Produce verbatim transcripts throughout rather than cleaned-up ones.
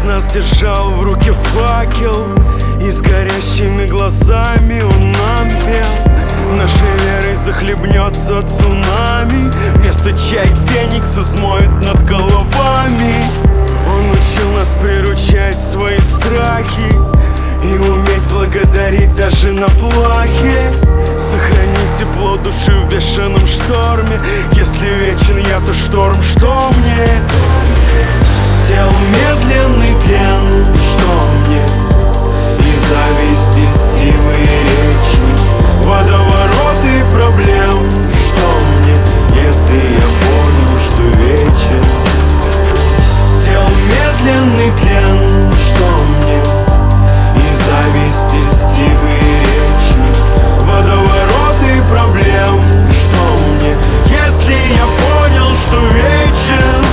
нас держал в руке факел, и с горящими глазами он нам пел. Нашей верой захлебнется цунами, вместо чайк феникс взмоет над головами. Он учил нас приручать свои страхи и уметь благодарить даже на плахе. Сохранить тепло души в бешеном шторме. Если вечен я, то шторм, что мне? Тел медленный плен, что мне? И зависть, и льстивые речи, водовороты проблем, что мне? Если я понял, что вечен. Тел медленный плен, что мне? И зависть, и льстивые речи, водовороты проблем, что мне? Если я понял, что вечен.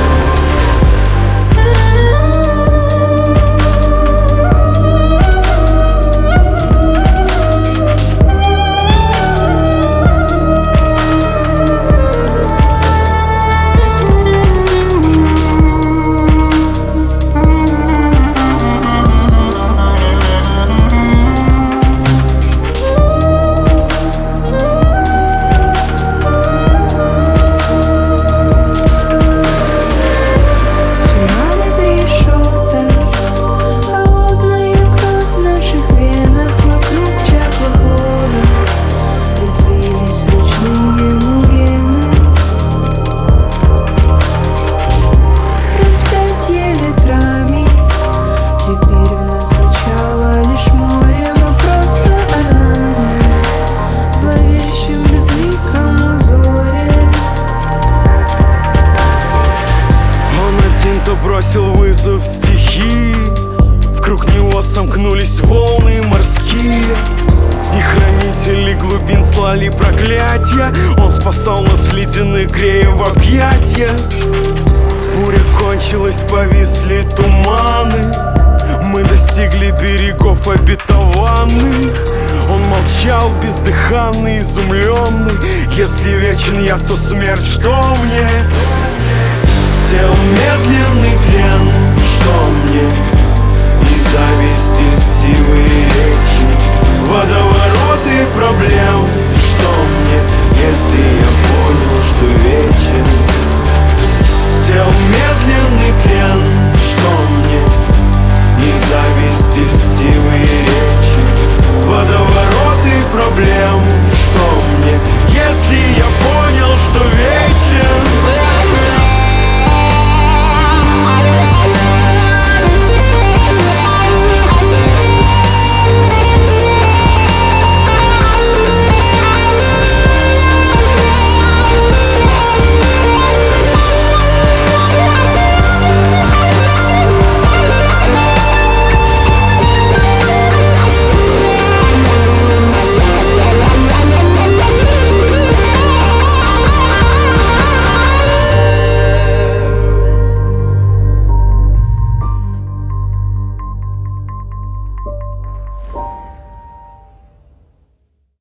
Бросил вызов стихии, вокруг него сомкнулись волны морские, и хранители глубин слали проклятия. Он спасал нас в ледяных, грея в объятиях. Буря кончилась, повисли туманы, мы достигли берегов обетованных. Он молчал, бездыханный, изумленный. Если вечен я, то смерть, что мне? Тел медленный плен,